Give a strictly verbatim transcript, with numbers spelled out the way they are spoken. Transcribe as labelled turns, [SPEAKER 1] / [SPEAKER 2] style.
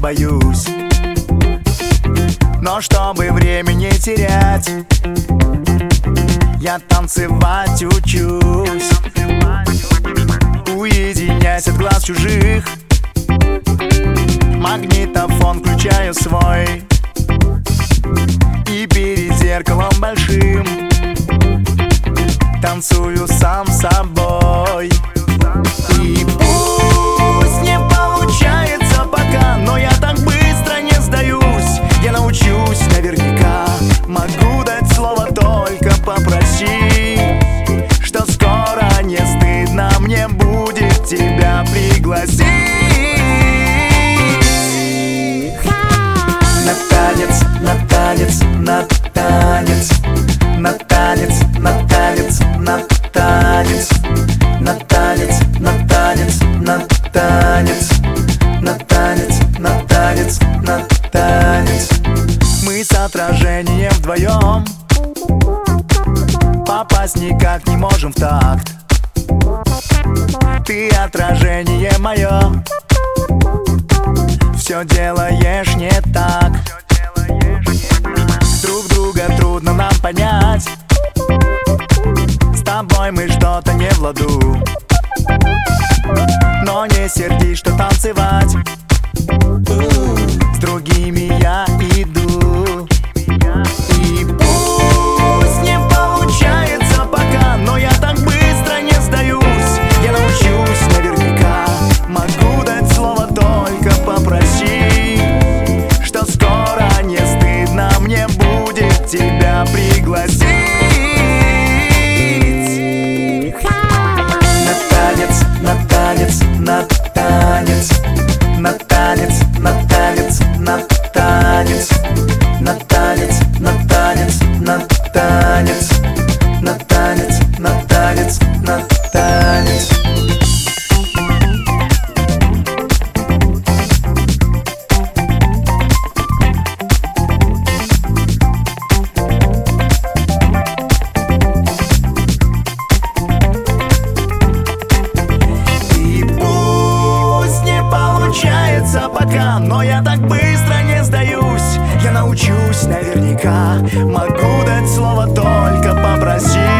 [SPEAKER 1] боюсь. Но чтобы время не терять, я танцевать учусь. Уединяясь от глаз чужих, магнитофон включаю свой, и перед зеркалом большим танцую сам с собой. И пусть не получается пока, но я так быстро не сдаюсь. Я научусь наверняка, могу дать слово, только попроси, что скоро не стыдно мне будет тебя пригласить на танец, на танец, на танец, на танец, на танец, на танец, на танец, на танец, на танец, на танец, на танец, на танец. Мы с отражением вдвоем попасть никак не можем в такт. Ты отражение мое, все делаешь не так. Друг друга трудно нам понять, с тобой мы что-то не в ладу. Но не сердись, что танцевать с другими я иду. И пусть не получается пока, но я так быстро не сдаюсь. Я научусь наверняка, могу дать слово, только попроси, что скоро не стыдно мне будет тебя пригласить на танец, на танец, на танец, на танец, на танец, на танец, на танец, на танец, на танец, на танец, на танец, на танец. Пока, но я так быстро не сдаюсь. Я научусь наверняка, могу дать слово, только попроси,